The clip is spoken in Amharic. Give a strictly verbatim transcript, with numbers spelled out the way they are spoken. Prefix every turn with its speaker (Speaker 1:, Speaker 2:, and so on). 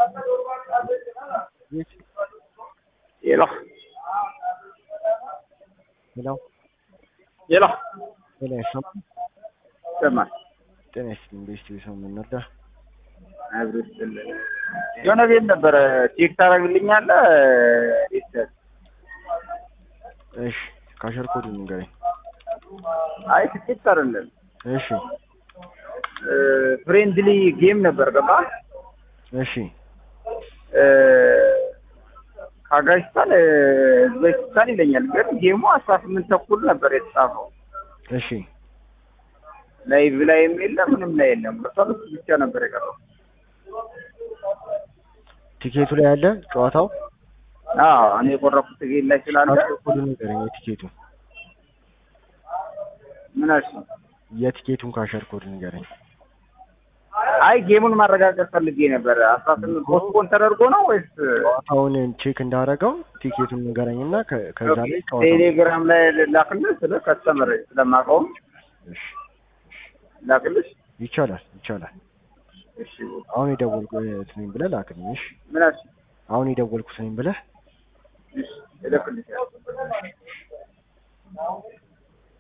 Speaker 1: يلا
Speaker 2: Hello.
Speaker 1: يلا
Speaker 2: Hello, Sam.
Speaker 1: تمام
Speaker 2: Tienes investigación menor.
Speaker 1: የሆነ ቤት ነበር ቼክ ታደርግልኛለህ?
Speaker 2: እሺ ካሸር ኮድ ንገረኝ።
Speaker 1: አይ ትኬት አይደለም።
Speaker 2: እሺ
Speaker 1: ፍሬንድሊ ጌም ነበር ገባ።
Speaker 2: እሺ
Speaker 1: ካጋይስታን ዝቤስታን ይለኛል ግን ጌሙ አስራ ስምንት ተኩል ነበር የተጻፈው።
Speaker 2: እሺ
Speaker 1: ላይቭ ላይ የለም ምንም ላይ የለም። በሰው ብቻ ነበር የቀረው።
Speaker 2: ቲኬቱ ላይ ያለ ጨዋታው
Speaker 1: አዎ እኔ የቆረጥኩት ቲኬት ላይ ስላለ
Speaker 2: ኮድ ንገረኝ። የቲኬቱ
Speaker 1: ምን አልሽ?
Speaker 2: የቲኬቱን ካሸር ኮድ ንገረኝ።
Speaker 1: አይ ጌሙን ማረጋገጥ ፈልጌ ነበር። አስራ ስምንት ፖስፖን ተደርጎ ነው ወይስ
Speaker 2: ጨዋታውን ቼክ እንዳደረገው ቲኬቱን ንገረኝና ከዛ ላይ ጨዋታው
Speaker 1: ቴሌግራም ላይ ላክልህ ስለ ከስተመር ስለማውቀው
Speaker 2: እሺ
Speaker 1: ላክልሽ
Speaker 2: ይቻላል ይቻላል።
Speaker 1: እሺ
Speaker 2: አሁን የደወልኩት ነኝ ብለህ ላክልኝ። እሺ
Speaker 1: ምን አልሽ?
Speaker 2: አሁን የደወልኩት ነኝ ብለህ
Speaker 1: እሺ እልክልሻለሁ።